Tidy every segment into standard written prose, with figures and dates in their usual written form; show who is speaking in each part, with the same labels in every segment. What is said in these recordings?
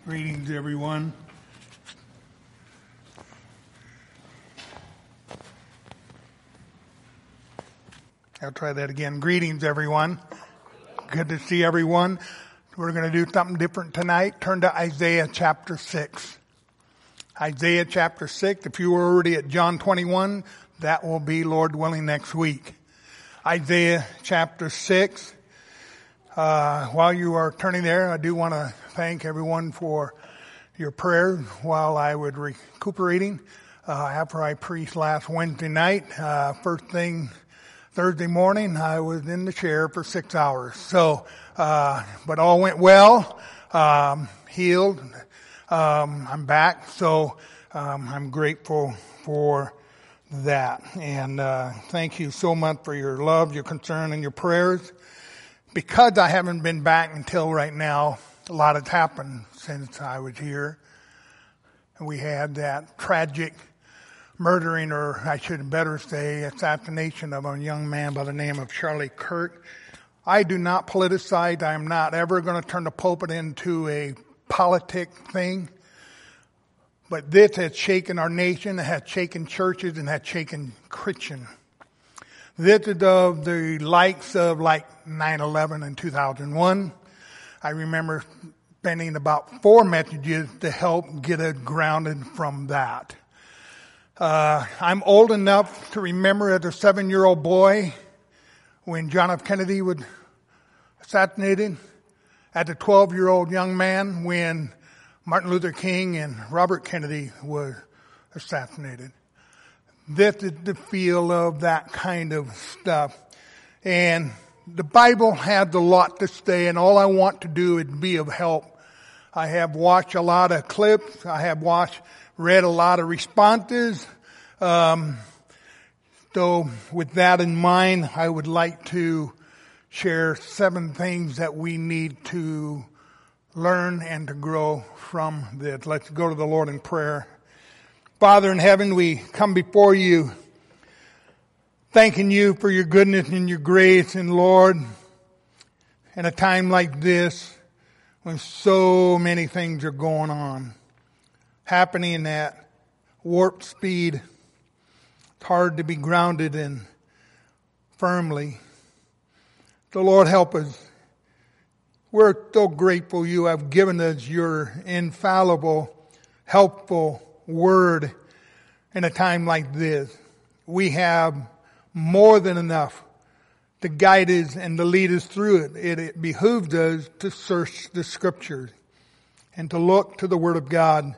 Speaker 1: Greetings, everyone. I'll try that again. Greetings, everyone. Good to see everyone. We're going to do something different tonight. Turn to Isaiah chapter 6. Isaiah chapter 6. If you were already at John 21, that will be, Lord willing, next week. Isaiah chapter 6. While you are turning there, I do want to thank everyone for your prayers while I was recuperating after I preached last Wednesday night. First thing Thursday morning, I was in the chair for 6 hours. So, but all went well, healed. I'm back, so I'm grateful for that. And thank you so much for your love, your concern, and your prayers. Because I haven't been back until right now, a lot has happened since I was here. And we had that tragic murdering, or I should better say, assassination of a young man by the name of Charlie Kirk. I do not politicize. I am not ever going to turn the pulpit into a politic thing. But this has shaken our nation, it has shaken churches, and has shaken Christians. This is of the likes of like 9/11 in 2001. I remember spending about 4 messages to help get us grounded from that. I'm old enough to remember as a 7-year-old boy when John F. Kennedy was assassinated, as a 12-year-old young man when Martin Luther King and Robert Kennedy was assassinated. This is the feel of that kind of stuff. And the Bible has a lot to say, and all I want to do is be of help. I have watched a lot of clips. I have read a lot of responses. So with that in mind, I would like to share 7 things that we need to learn and to grow from this. Let's go to the Lord in prayer. Father in heaven, we come before you, thanking you for your goodness and your grace. And Lord, in a time like this, when so many things are going on, happening at warp speed, it's hard to be grounded and firmly. So Lord, help us. We're so grateful you have given us your infallible, helpful word in a time like this. We have more than enough to guide us and to lead us through it. It behooves us to search the scriptures and to look to the word of God,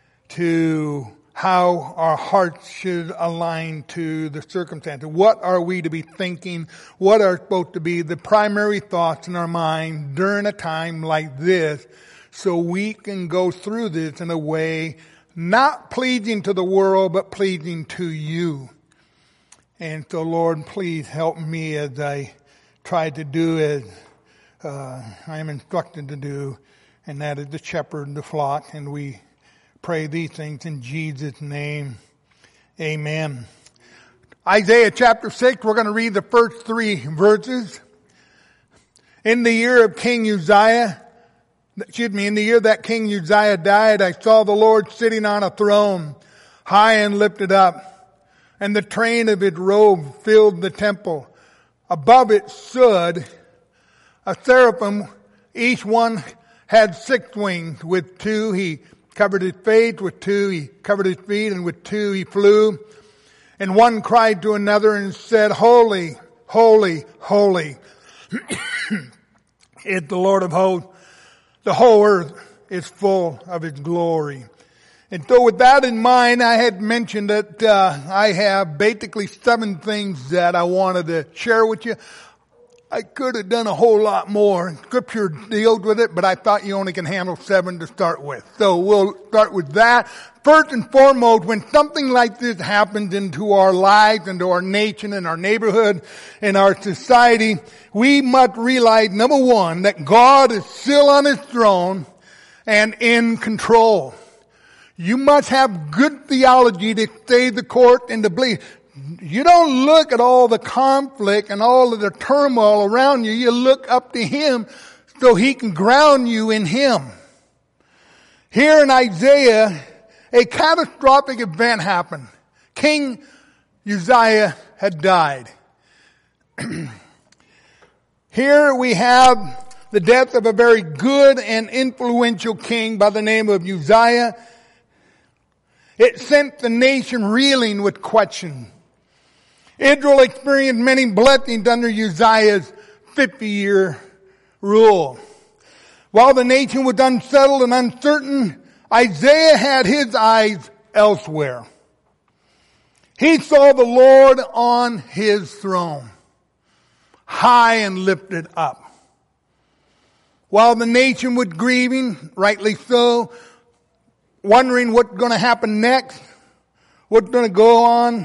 Speaker 1: to how our hearts should align to the circumstances. What are we to be thinking? What are supposed to be the primary thoughts in our mind during a time like this, so we can go through this in a way not pleasing to the world, but pleasing to you. And so, Lord, please help me as I try to do as I am instructed to do, and that is to shepherd the flock. And we pray these things in Jesus' name. Amen. Isaiah chapter 6, we're going to read the first 3 verses. In the year of King Uzziah, in the year that King Uzziah died, I saw the Lord sitting on a throne, high and lifted up, and the train of his robe filled the temple. Above it stood a seraphim. Each one had 6 wings. With 2 he covered his face, with 2 he covered his feet, and with 2 he flew. And one cried to another and said, Holy, holy, holy is the Lord of hosts. The whole earth is full of His glory. And so with that in mind, I had mentioned that I have basically 7 things that I wanted to share with you. I could have done a whole lot more. Scripture deals with it, but I thought you only can handle 7 to start with. So we'll start with that. First and foremost, when something like this happens into our lives, into our nation, in our neighborhood, in our society, we must realize, number 1, that God is still on His throne and in control. You must have good theology to stay the course and to believe. You don't look at all the conflict and all of the turmoil around you. You look up to Him so He can ground you in Him. Here in Isaiah, a catastrophic event happened. King Uzziah had died. Here we have the death of a very good and influential king by the name of Uzziah. It sent the nation reeling with questions. Israel experienced many blessings under Uzziah's 50-year rule. While the nation was unsettled and uncertain, Isaiah had his eyes elsewhere. He saw the Lord on his throne, high and lifted up. While the nation was grieving, rightly so, wondering what's going to happen next, what's going to go on.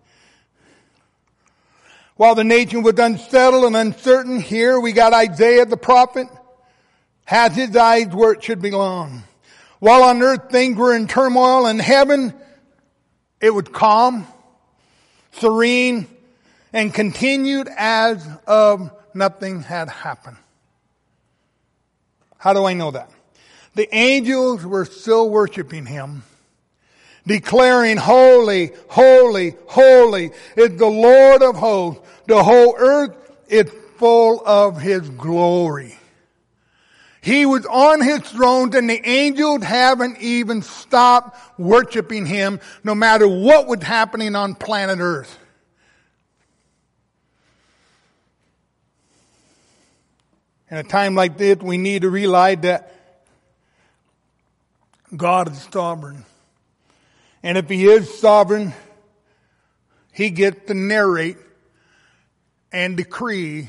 Speaker 1: While the nation was unsettled and uncertain, here we got Isaiah the prophet, has his eyes where it should belong. While on earth things were in turmoil, in heaven it was calm, serene, and continued as of nothing had happened. How do I know that? The angels were still worshiping him, declaring, "Holy, holy, holy is the Lord of hosts. The whole earth is full of his glory." He was on his throne, and the angels haven't even stopped worshiping him, no matter what was happening on planet Earth. In a time like this, we need to realize that God is sovereign. And if he is sovereign, he gets to narrate and decree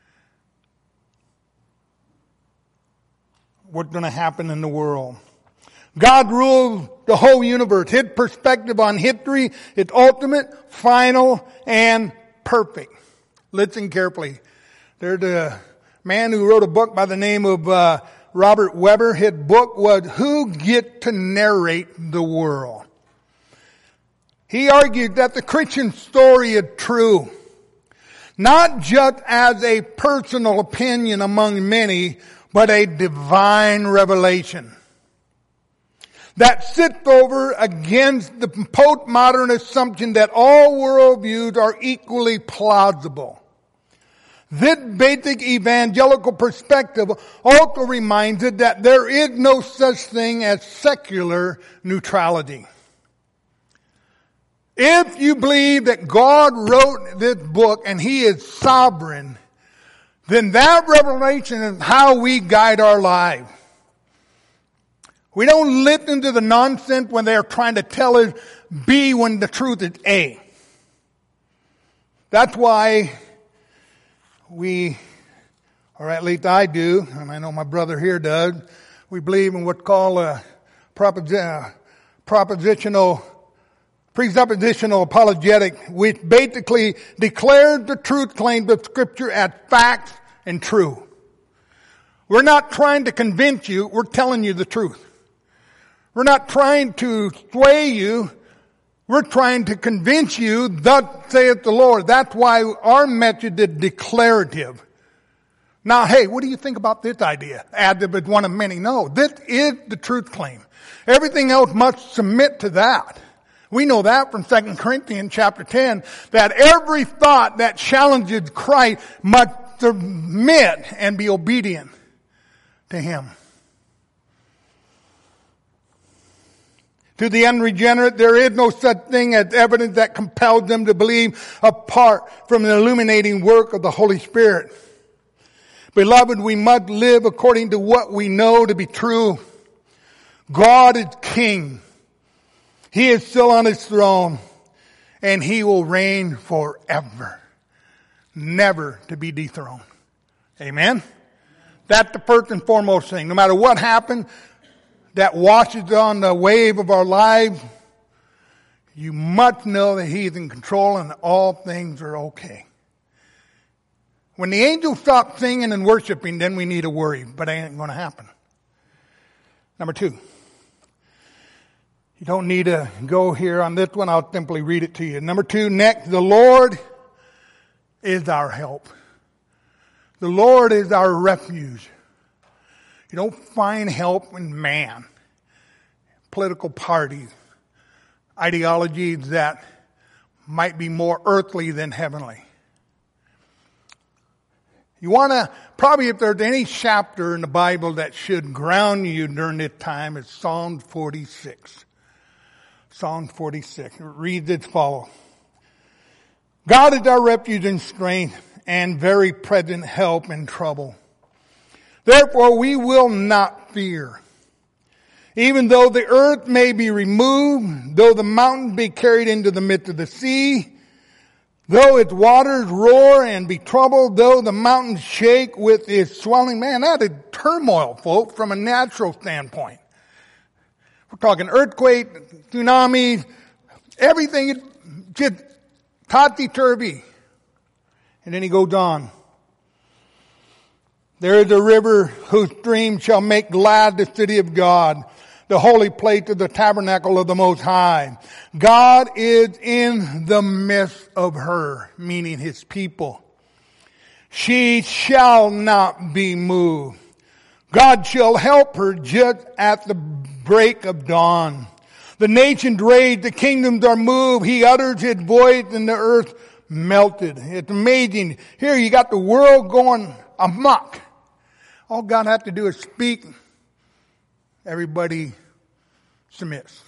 Speaker 1: what's going to happen in the world. God rules the whole universe. His perspective on history is ultimate, final, and perfect. Listen carefully. There's a man who wrote a book by the name of Robert Weber. His book was Who Gets to Narrate the World? He argued that the Christian story is true, not just as a personal opinion among many, but a divine revelation that sits over against the postmodern assumption that all worldviews are equally plausible. This basic evangelical perspective also reminds us that there is no such thing as secular neutrality. If you believe that God wrote this book and he is sovereign, then that revelation is how we guide our lives. We don't listen to the nonsense when they're trying to tell us B when the truth is A. That's why we, or at least I do, and I know my brother here does, we believe in what's called a presuppositional apologetic, which basically declares the truth claims of Scripture as facts and true. We're not trying to convince you, we're telling you the truth. We're not trying to sway you, we're trying to convince you, thus saith the Lord. That's why our message is declarative. Now, hey, what do you think about this idea? As if it's one of many. No, this is the truth claim. Everything else must submit to that. We know that from 2 Corinthians chapter 10, that every thought that challenges Christ must submit and be obedient to him. To the unregenerate, there is no such thing as evidence that compels them to believe apart from the illuminating work of the Holy Spirit. Beloved, we must live according to what we know to be true. God is King. He is still on his throne, and he will reign forever, never to be dethroned. Amen? That's the first and foremost thing. No matter what happens that washes on the wave of our lives, you must know that he is in control and that all things are okay. When the angels stop singing and worshiping, then we need to worry, but it ain't going to happen. Number 2. You don't need to go here on this one. I'll simply read it to you. Number 2, next, the Lord is our help. The Lord is our refuge. You don't find help in man. political parties, ideologies that might be more earthly than heavenly. You want to, probably if there's any chapter in the Bible that should ground you during this time, it's Psalm 46. Psalm 46. Read as follows. God is our refuge and strength and very present help in trouble. Therefore we will not fear. Even though the earth may be removed, though the mountains be carried into the midst of the sea, though its waters roar and be troubled, though the mountains shake with its swelling. Man, that is turmoil, folks, from a natural standpoint. We're talking earthquake, tsunamis, everything is just topsy-turvy. And then he goes on. There is a river whose stream shall make glad the city of God, the holy place of the tabernacle of the Most High. God is in the midst of her, meaning his people. She shall not be moved. God shall help her just at the break of dawn. The nations rage, the kingdoms are moved. He utters his voice and the earth melted. It's amazing. Here you got the world going amok. All God has to do is speak. Everybody submits.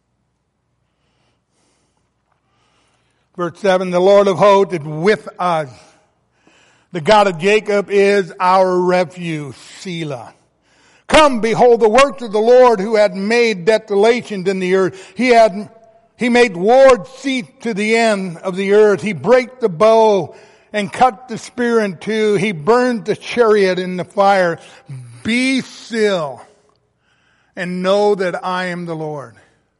Speaker 1: Verse 7, the Lord of hosts is with us. The God of Jacob is our refuge, Selah. Come, behold the works of the Lord who had made desolations in the earth. He made wars cease to the end of the earth. He brake the bow and cut the spear in two. He burned the chariot in the fire. Be still and know that I am the Lord.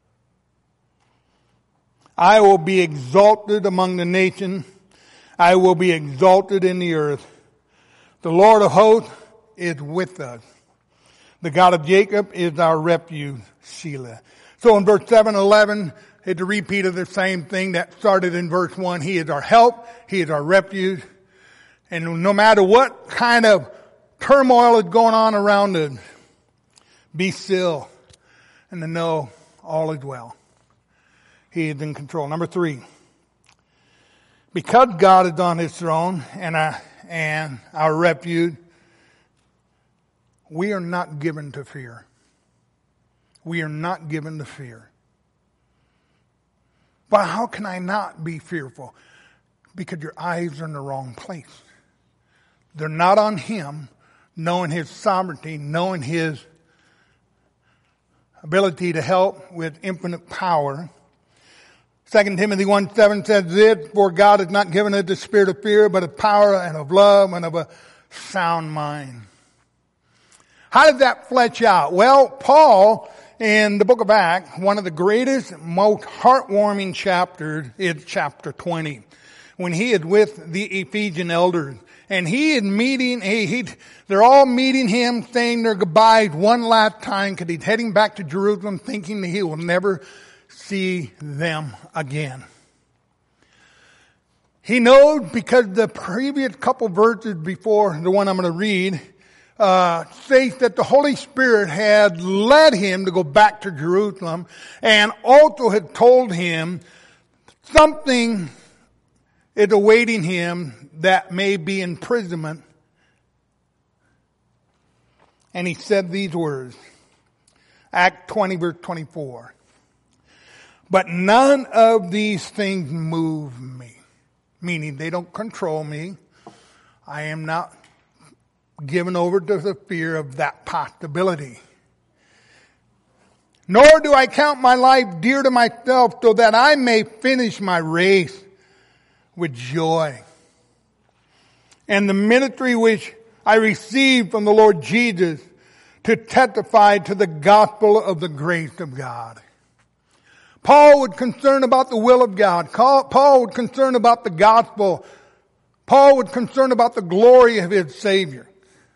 Speaker 1: I will be exalted among the nations. I will be exalted in the earth. The Lord of hosts is with us. The God of Jacob is our refuge, Selah. So in verse 7, 11, it's a repeat of the same thing that started in verse 1. He is our help. He is our refuge. And no matter what kind of turmoil is going on around us, be still and to know all is well. He is in control. Number 3. Because God is on his throne and our refuge, we are not given to fear. We are not given to fear. But how can I not be fearful? Because your eyes are in the wrong place. They're not on him, knowing his sovereignty, knowing his ability to help with infinite power. 2 Timothy 1:7 says this, for God has not given us the spirit of fear, but of power and of love and of a sound mind. How did that flesh out? Well, Paul, in the book of Acts, one of the greatest, most heartwarming chapters is chapter 20. When he is with the Ephesian elders. And he is meeting, they're all meeting him, saying their goodbyes one last time because he's heading back to Jerusalem thinking that he will never see them again. He knows because the previous couple verses before the one I'm going to read, states that the Holy Spirit had led him to go back to Jerusalem and also had told him something is awaiting him that may be imprisonment. And he said these words, Act 20 verse 24. But none of these things move me. Meaning they don't control me. I am not given over to the fear of that possibility. Nor do I count my life dear to myself so that I may finish my race with joy. And the ministry which I received from the Lord Jesus to testify to the gospel of the grace of God. Paul was concerned about the will of God. Paul was concerned about the gospel. Paul was concerned about the glory of his Savior.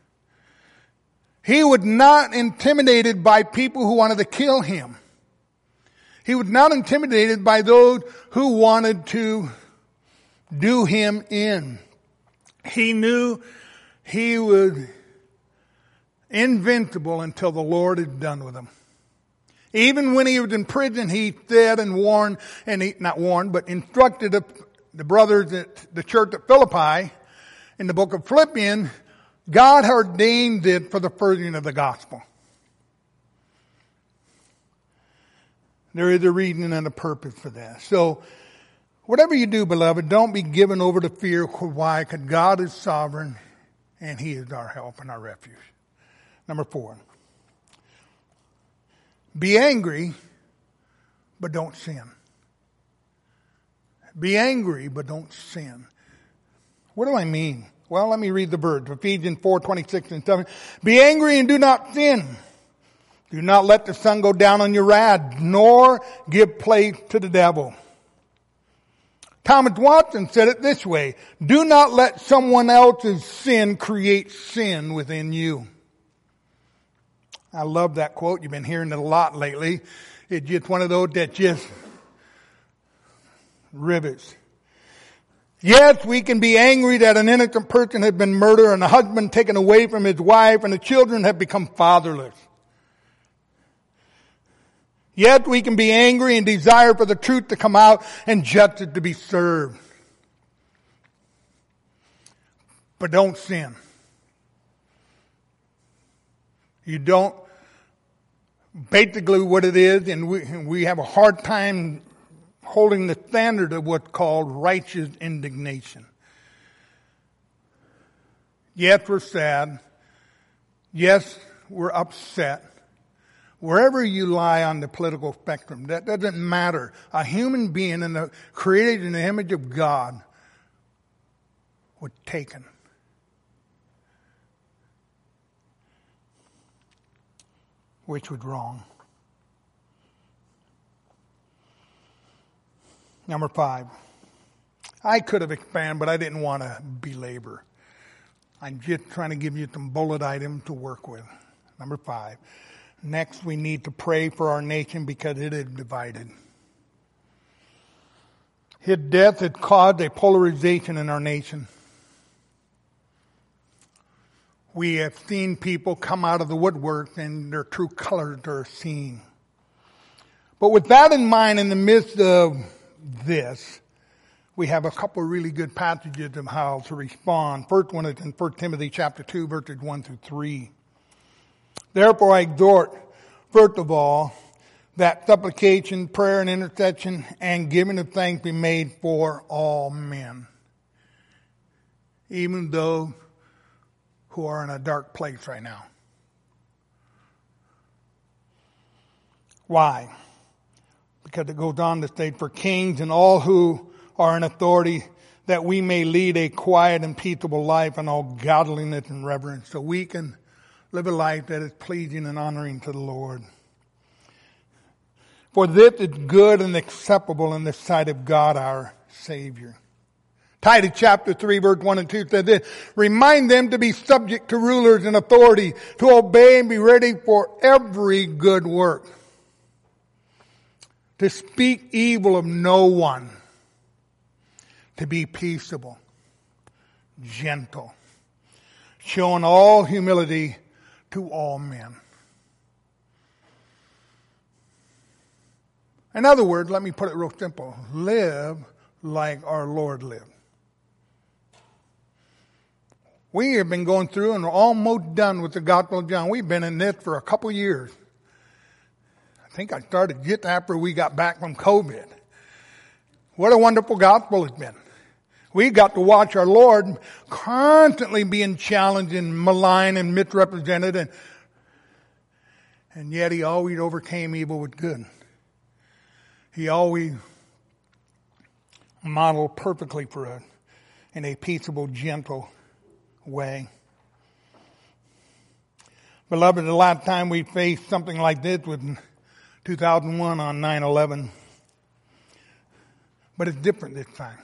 Speaker 1: He was not intimidated by people who wanted to kill him. He was not intimidated by those who wanted to do him in. He knew he was invincible until the Lord is done with him. Even when he was in prison, he said and warned, but instructed the brothers at the church at Philippi in the book of Philippians, God ordained it for the furthering of the gospel. There is a reason and a purpose for that. So, whatever you do, beloved, don't be given over to fear. Why? Because God is sovereign and He is our help and our refuge. Number 4. Be angry, but don't sin. Be angry, but don't sin. What do I mean? Well, let me read the verse. Ephesians 4:26 and 7. Be angry and do not sin. Do not let the sun go down on your wrath, nor give place to the devil. Thomas Watson said it this way: do not let someone else's sin create sin within you. I love that quote. You've been hearing it a lot lately. It's just one of those that just rivets. Yes, we can be angry that an innocent person has been murdered and a husband taken away from his wife and the children have become fatherless. Yet we can be angry and desire for the truth to come out and justice to be served. But don't sin. You don't. Basically what it is, and we have a hard time holding the standard of what's called righteous indignation. Yes, we're sad. Yes, we're upset. Wherever you lie on the political spectrum, that doesn't matter. A human being created in the image of God was taken. Which was wrong. Number 5. I could have expanded, but I didn't want to belabor. I'm just trying to give you some bullet items to work with. Number 5. Next, we need to pray for our nation because it is divided. His death has caused a polarization in our nation. We have seen people come out of the woodwork and their true colors are seen. But with that in mind, in the midst of this, we have a couple of really good passages of how to respond. First one is in 1 Timothy chapter 2, verses 1 through 3. Therefore I exhort, first of all, that supplication, prayer, and intercession, and giving of thanks be made for all men, even those who are in a dark place right now. Why? Because it goes on to state, for kings and all who are in authority, that we may lead a quiet and peaceable life in all godliness and reverence, so we can live a life that is pleasing and honoring to the Lord. For this is good and acceptable in the sight of God our Savior. Titus chapter 3 verse 1 and 2 says this: remind them to be subject to rulers and authority, to obey and be ready for every good work, to speak evil of no one, to be peaceable, gentle, showing all humility to all men. In other words, let me put it real simple. Live like our Lord lived. We have been going through and are almost done with the Gospel of John. We've been in this for a couple years. I think I started just after we got back from COVID. What a wonderful gospel it's been. We got to watch our Lord constantly being challenged and maligned and misrepresented, and yet He always overcame evil with good. He always modeled perfectly for us in a peaceable, gentle way. Beloved, the last time we faced something like this was in 2001 on 9/11. But it's different this time.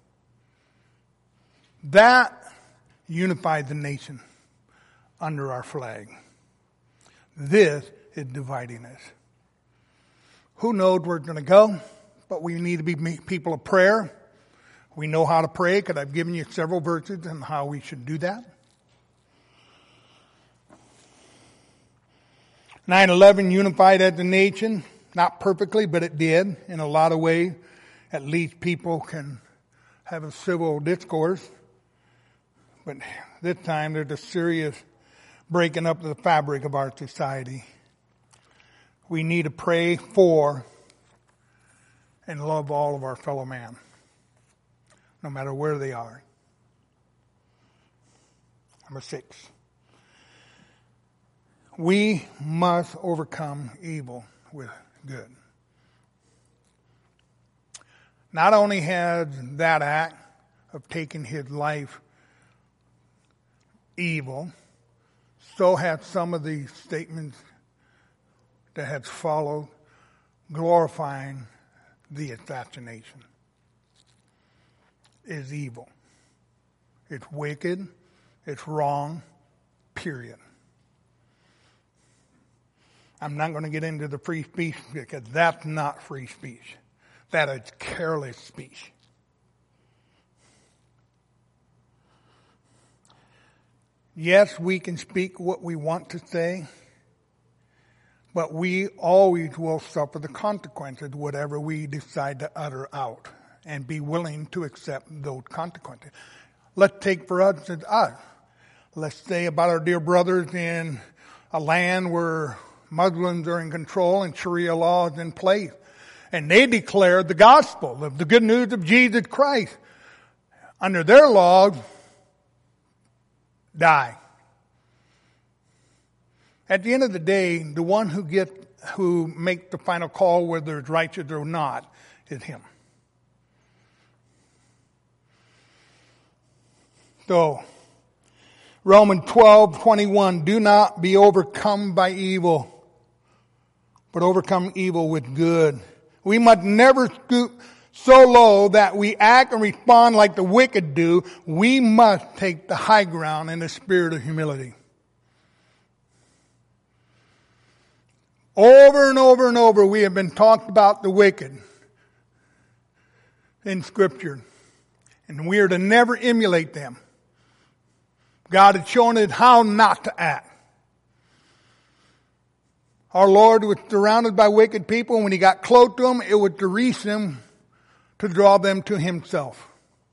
Speaker 1: That unified the nation under our flag. This is dividing us. Who knows where it's going to go, but we need to be people of prayer. We know how to pray because I've given you several verses on how we should do that. 9/11 unified as a nation, not perfectly, but it did in a lot of ways. At least people can have a civil discourse. But this time there's a serious breaking up of the fabric of our society. We need to pray for and love all of our fellow man, no matter where they are. Number 6. We must overcome evil with good. Not only has that act of taking his life evil, so have some of the statements that have followed glorifying the assassination. Is evil. It's wicked. It's wrong. Period. I'm not going to get into the free speech because that's not free speech. That is careless speech. Yes, we can speak what we want to say, but we always will suffer the consequences, whatever we decide to utter out, and be willing to accept those consequences. Let's take for instance us. Let's say about our dear brothers in a land where Muslims are in control and Sharia law is in place. And they declare the gospel of the good news of Jesus Christ. Under their laws, die. At the end of the day, the one who makes the final call whether it's righteous or not is him. So, Romans 12:21, do not be overcome by evil, but overcome evil with good. We must never stoop so low that we act and respond like the wicked do. We must take the high ground in the spirit of humility. Over and over and over we have been talked about the wicked in Scripture. And we are to never emulate them. God had shown us how not to act. Our Lord was surrounded by wicked people, and when he got close to them, it was to reach them, to draw them to himself.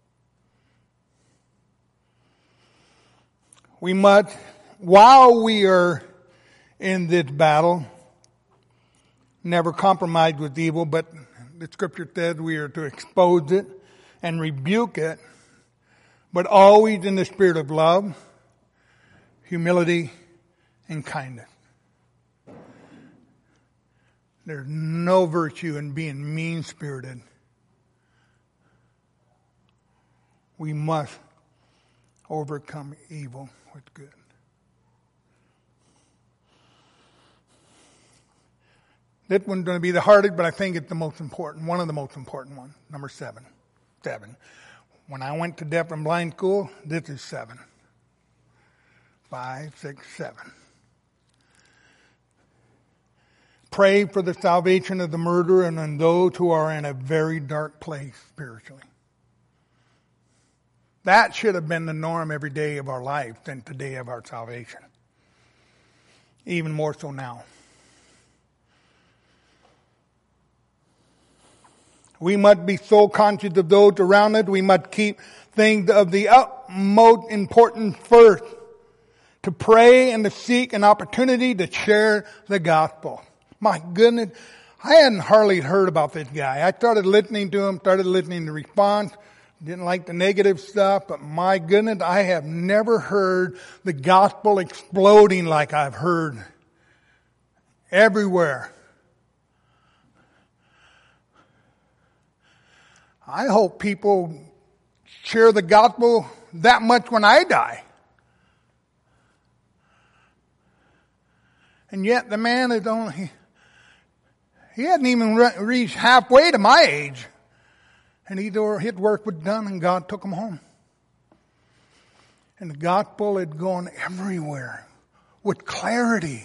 Speaker 1: We must, while we are in this battle, never compromise with evil, but the Scripture says we are to expose it and rebuke it, but always in the spirit of love, humility, and kindness. There's no virtue in being mean-spirited. We must overcome evil with good. This one's going to be the hardest, but I think it's the most important, one of the most important ones. Number 7. When I went to deaf and blind school, this is 7. 5, 6, 7. Pray for the salvation of the murderer and on those who are in a very dark place spiritually. That should have been the norm every day of our life than the day of our salvation. Even more so now. We must be so conscious of those around us. We must keep things of the utmost importance first. To pray and to seek an opportunity to share the gospel. My goodness, I hadn't hardly heard about this guy. I started listening to him, started listening to response. Didn't like the negative stuff, but my goodness, I have never heard the gospel exploding like I've heard everywhere. I hope people share the gospel that much when I die. And yet the man is only, he hadn't even reached halfway to my age. And his work was done and God took him home. And the gospel had gone everywhere with clarity.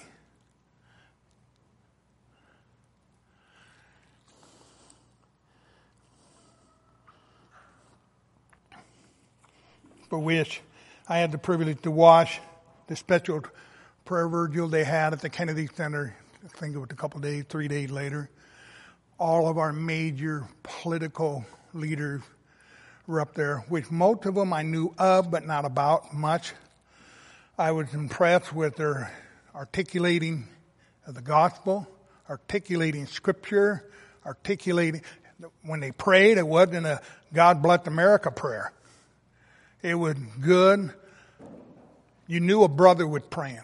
Speaker 1: For which I had the privilege to wash the special prayer vigil they had at the Kennedy Center. I think it was a couple days, 3 days later. All of our major political leaders were up there, which most of them I knew of, but not about much. I was impressed with their articulating of the gospel, articulating scripture, articulating. When they prayed, it wasn't a God bless America prayer. It was good. You knew a brother was praying.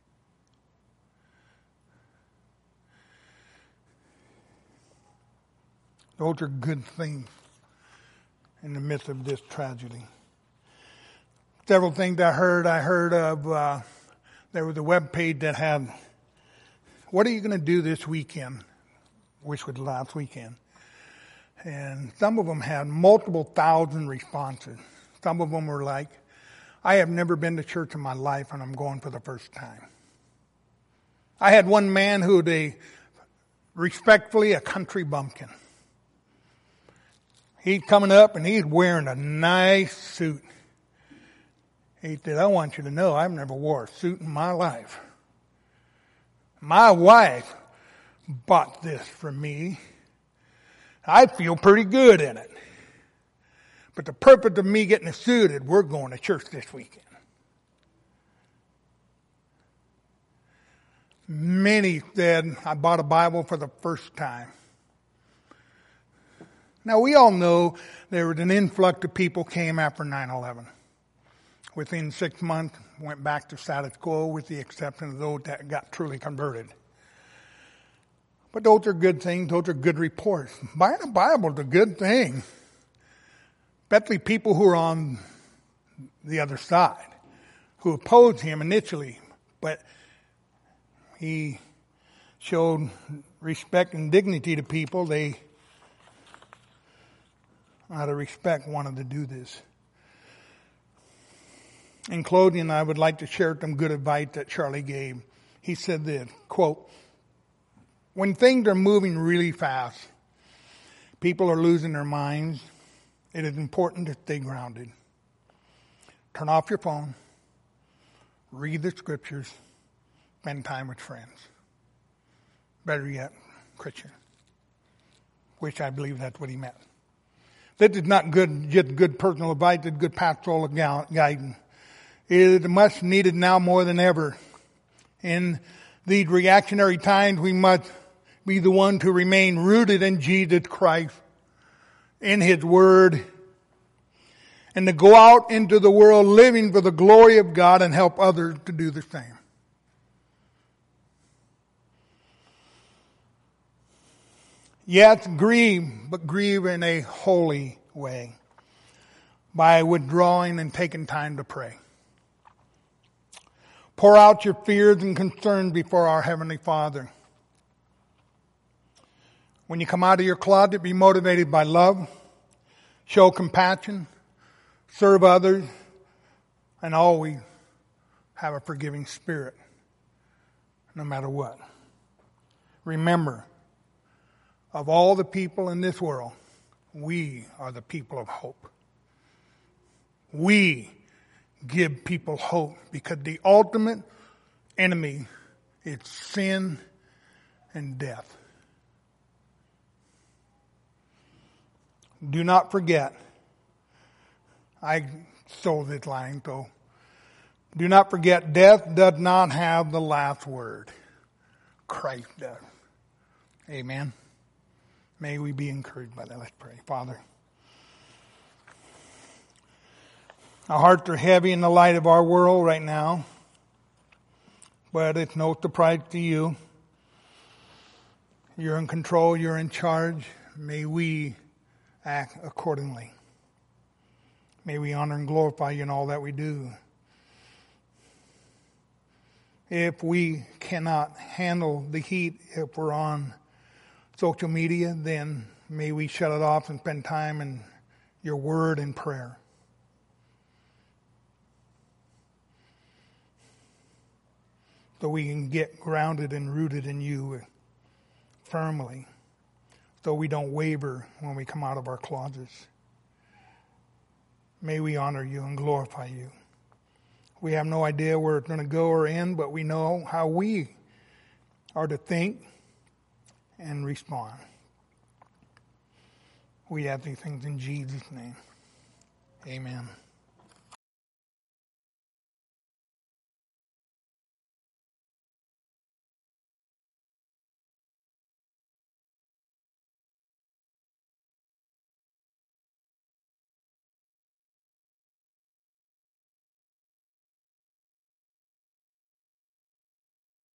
Speaker 1: Those are good things in the midst of this tragedy. Several things I heard of, there was a web page that had, what are you going to do this weekend? Which was last weekend. And some of them had multiple thousand responses. Some of them were like, I have never been to church in my life and I'm going for the first time. I had one man who respectfully a country bumpkin. He's coming up and he's wearing a nice suit. He said, I want you to know I've never wore a suit in my life. My wife bought this for me. I feel pretty good in it. But the purpose of me getting suited, we're going to church this weekend. Many said, I bought a Bible for the first time. Now, we all know there was an influx of people came after 9/11. Within 6 months, went back to status quo with the exception of those that got truly converted. But those are good things. Those are good reports. Buying a Bible is a good thing. Especially people who are on the other side, who opposed him initially. But he showed respect and dignity to people. They, out of respect, wanted to do this. In closing, I would like to share some good advice that Charlie gave. He said this, quote, when things are moving really fast, people are losing their minds, it is important to stay grounded. Turn off your phone, read the scriptures, spend time with friends. Better yet, Christian. Which I believe that's what he meant. This is not just good personal advice, it's good pastoral guidance. It is much needed now more than ever. In these reactionary times, we must be the one to remain rooted in Jesus Christ, in His Word, and to go out into the world living for the glory of God and help others to do the same. Yes, grieve, but grieve in a holy way, by withdrawing and taking time to pray. Pour out your fears and concerns before our Heavenly Father. When you come out of your closet, be motivated by love, show compassion, serve others, and always have a forgiving spirit, no matter what. Remember, of all the people in this world, we are the people of hope. We give people hope because the ultimate enemy is sin and death. Do not forget, I stole this line though. Do not forget, death does not have the last word. Christ does. Amen. May we be encouraged by that. Let's pray. Father, our hearts are heavy in the light of our world right now, but it's no surprise to you. You're in control. You're in charge. May we act accordingly. May we honor and glorify you in all that we do. If we cannot handle the heat, if we're on social media, then may we shut it off and spend time in your word and prayer. So we can get grounded and rooted in you firmly. So we don't waver when we come out of our closets. May we honor you and glorify you. We have no idea where it's going to go or end, but we know how we are to think and respond. We have these things in Jesus' name. Amen.